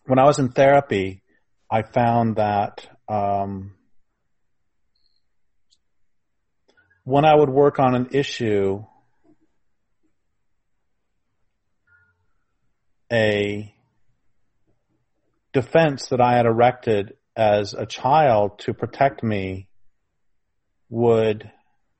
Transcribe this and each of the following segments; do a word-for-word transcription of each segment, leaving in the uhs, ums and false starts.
when I was in therapy, I found that um, when I would work on an issue, a defense that I had erected as a child to protect me would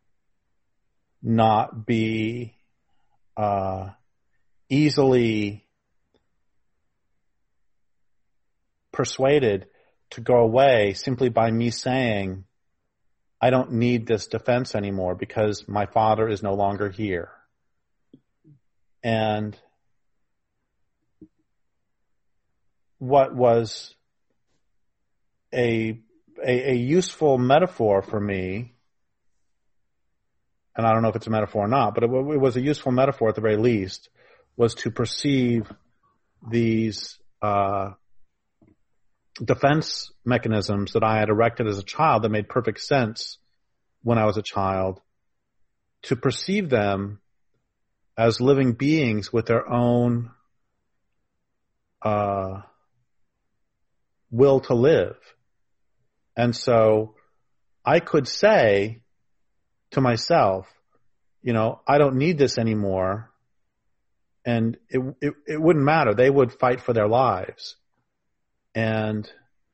not be uh, easily persuaded to go away simply by me saying, I don't need this defense anymore because my father is no longer here. And what was a, a, a useful metaphor for me, and I don't know if it's a metaphor or not, but it, it was a useful metaphor at the very least, was to perceive these uh, defense mechanisms that I had erected as a child that made perfect sense when I was a child, to perceive them as living beings with their own uh, will to live. And so I could say to myself, you know, I don't need this anymore. And it, it, it wouldn't matter. They would fight for their lives. And,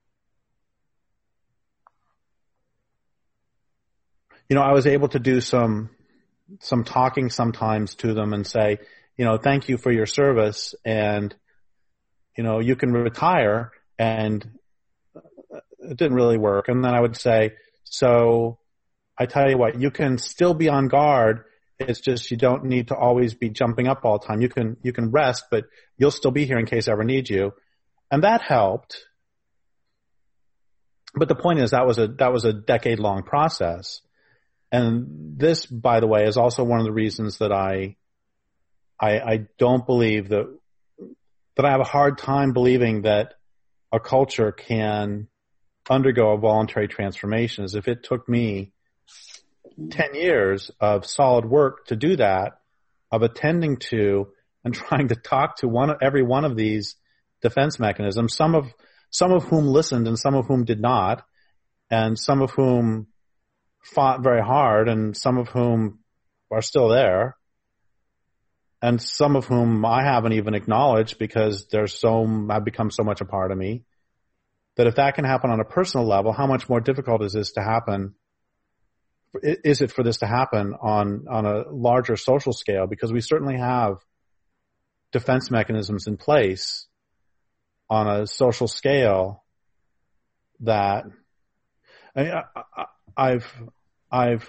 you know, I was able to do some, some talking sometimes to them and say, you know, thank you for your service, and, you know, you can retire. And it didn't really work. And then I would say, so I tell you what, you can still be on guard. It's just you don't need to always be jumping up all the time. You can, you can rest, but you'll still be here in case I ever need you. And that helped. But the point is that was a, that was a decade long process. And this, by the way, is also one of the reasons that I, I, I don't believe that, that I have a hard time believing that a culture can undergo a voluntary transformation. As if it took me ten years of solid work to do that, of attending to and trying to talk to one, every one of these defense mechanisms, some of, some of whom listened and some of whom did not, and some of whom fought very hard and some of whom are still there, and some of whom I haven't even acknowledged because they're so, have become so much a part of me, that if that can happen on a personal level, how much more difficult is this to happen? Is it for this to happen on, on a larger social scale? Because we certainly have defense mechanisms in place on a social scale that, I mean, I, I, I've, I've,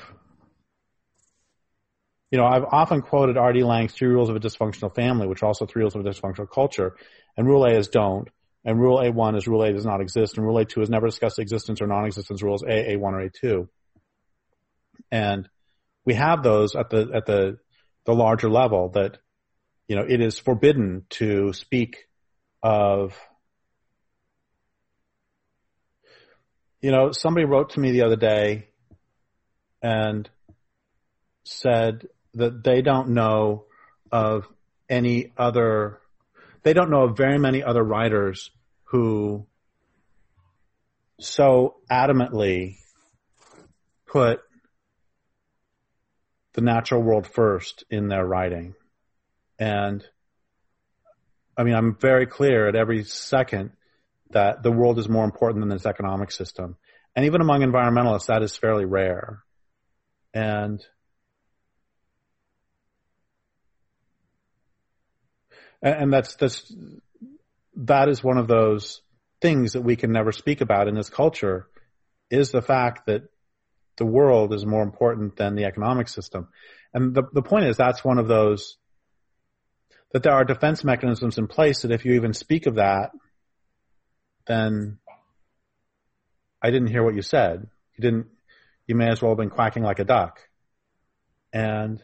you know, I've often quoted R D Laing's Three Rules of a Dysfunctional Family, which are also Three Rules of a Dysfunctional Culture. And Rule A is don't. And Rule A one is Rule A does not exist. And Rule A two is never discuss existence or non-existence rules A, A one, or A two. And we have those at the, at the, the larger level that, you know, it is forbidden to speak of, you know, somebody wrote to me the other day and said that they don't know of any other, they don't know of very many other writers who so adamantly put the natural world first in their writing. And I mean, I'm very clear at every second that the world is more important than this economic system. And even among environmentalists, that is fairly rare. And and that's that's that is one of those things that we can never speak about in this culture, is the fact that the world is more important than the economic system. And the the point is, that's one of those, that there are defense mechanisms in place that if you even speak of that, then I didn't hear what you said. You didn't, you may as well have been quacking like a duck. And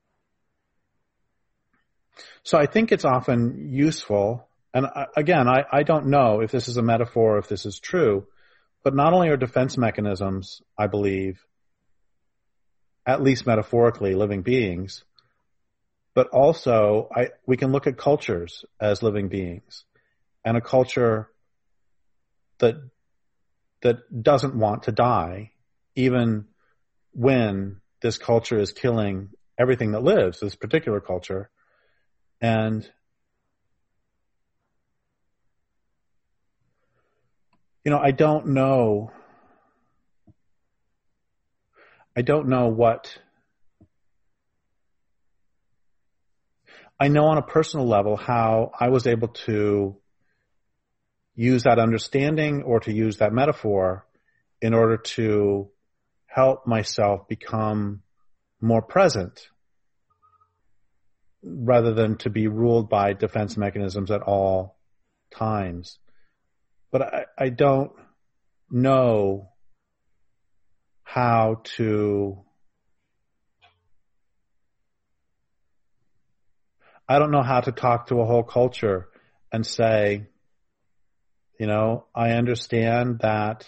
so I think it's often useful, and again, I, I don't know if this is a metaphor or if this is true, but not only are defense mechanisms, I believe, at least metaphorically, living beings, but also I, we can look at cultures as living beings. and a culture that that doesn't want to die, even when this culture is killing everything that lives, this particular culture. And you know, I don't know I don't know what I know on a personal level how I was able to use that understanding or to use that metaphor in order to help myself become more present rather than to be ruled by defense mechanisms at all times. But I, I don't know how to I don't know how to talk to a whole culture and say, you know, I understand that,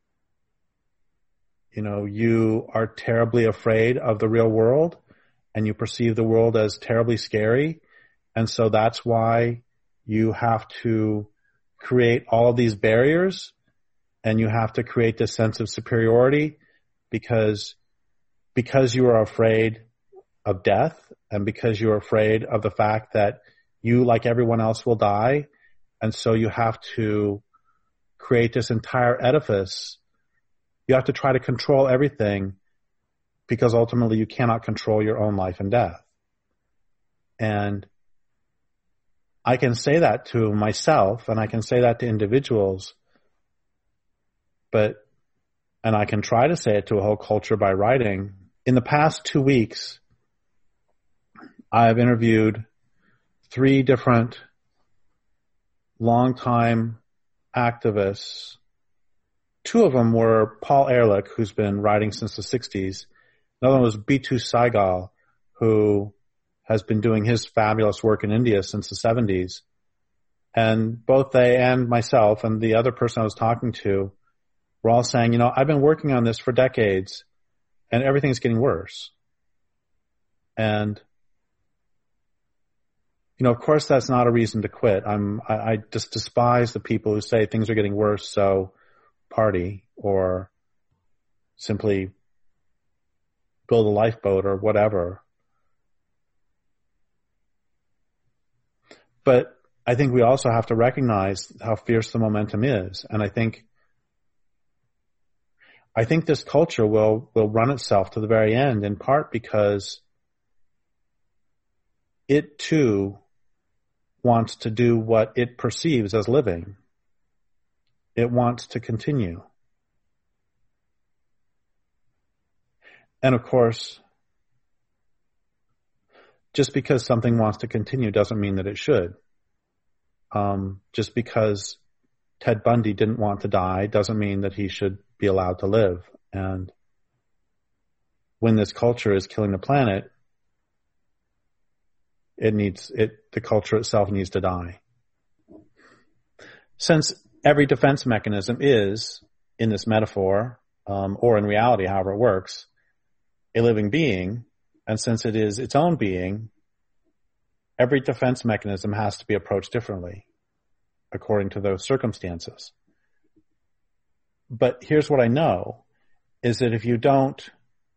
you know, you are terribly afraid of the real world and you perceive the world as terribly scary. And so that's why you have to create all of these barriers and you have to create this sense of superiority because, because you are afraid of death and because you're afraid of the fact that you, like everyone else, will die. And so you have to create this entire edifice. You have to try to control everything because ultimately you cannot control your own life and death. And I can say that to myself and I can say that to individuals, but, and I can try to say it to a whole culture by writing. In the past two weeks, I've interviewed three different longtime activists. Two of them were Paul Ehrlich, who's been writing since the sixties. Another one was Bitu Saigal, who has been doing his fabulous work in India since the seventies. And both they and myself and the other person I was talking to were all saying, you know, I've been working on this for decades and everything's getting worse. And you know, of course, that's not a reason to quit. I'm, I, I just despise the people who say things are getting worse, so party or simply build a lifeboat or whatever. But I think we also have to recognize how fierce the momentum is. And I think, I think this culture will, will run itself to the very end, in part because it too wants to do what it perceives as living. It wants to continue. And of course, just because something wants to continue doesn't mean that it should. Um, just because Ted Bundy didn't want to die doesn't mean that he should be allowed to live. And when this culture is killing the planet, It needs it. The culture itself needs to die. Since every defense mechanism is, in this metaphor, um, or in reality, however it works, a living being, and since it is its own being, every defense mechanism has to be approached differently, according to those circumstances. But here's what I know, is that if you don't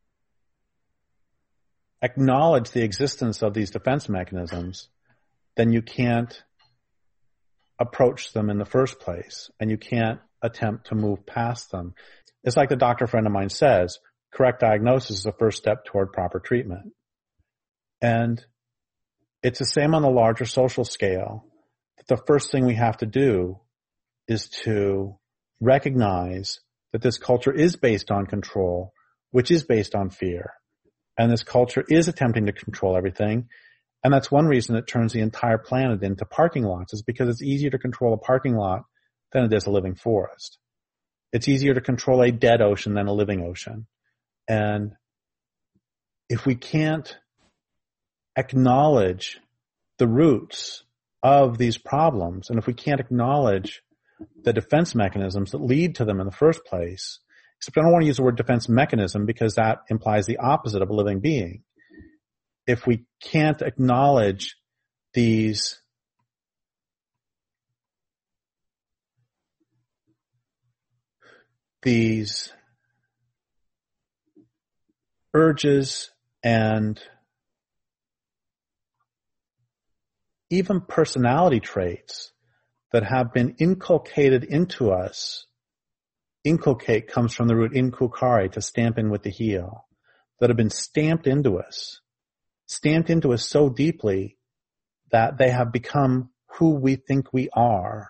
acknowledge the existence of these defense mechanisms, then you can't approach them in the first place, and you can't attempt to move past them. It's like the doctor friend of mine says, correct diagnosis is the first step toward proper treatment. And it's the same on the larger social scale. The first thing we have to do is to recognize that this culture is based on control, which is based on fear. And this culture is attempting to control everything. And that's one reason it turns the entire planet into parking lots, is because it's easier to control a parking lot than it is a living forest. It's easier to control a dead ocean than a living ocean. And if we can't acknowledge the roots of these problems, and if we can't acknowledge the defense mechanisms that lead to them in the first place, except I don't want to use the word defense mechanism because that implies the opposite of a living being. If we can't acknowledge these these urges and even personality traits that have been inculcated into us. Inculcate comes from the root inculcare, to stamp in with the heel, that have been stamped into us, stamped into us so deeply that they have become who we think we are.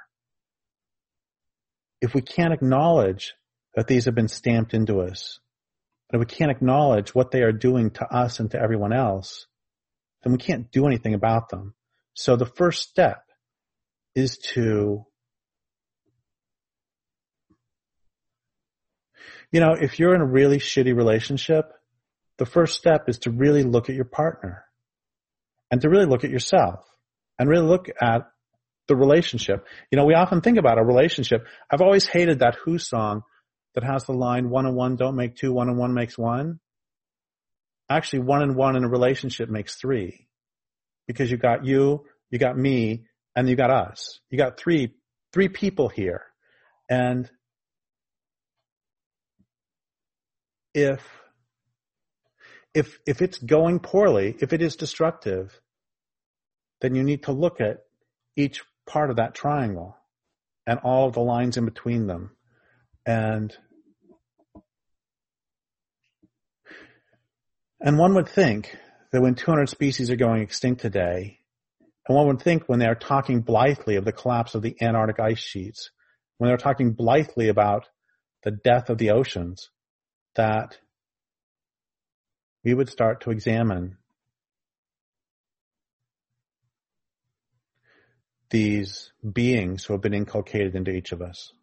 If we can't acknowledge that these have been stamped into us, and if we can't acknowledge what they are doing to us and to everyone else, then we can't do anything about them. So the first step is to, you know, if you're in a really shitty relationship, the first step is to really look at your partner and to really look at yourself and really look at the relationship. You know, we often think about a relationship. I've always hated that Who song that has the line, one and one don't make two, one and one makes one. Actually, one and one in a relationship makes three, because you got you, you got me, and you got us. You got three, three people here. And if, if, if it's going poorly, if it is destructive, then you need to look at each part of that triangle and all of the lines in between them. And, and one would think that when two hundred species are going extinct today, and one would think when they're talking blithely of the collapse of the Antarctic ice sheets, when they're talking blithely about the death of the oceans, that we would start to examine these beings who have been inculcated into each of us.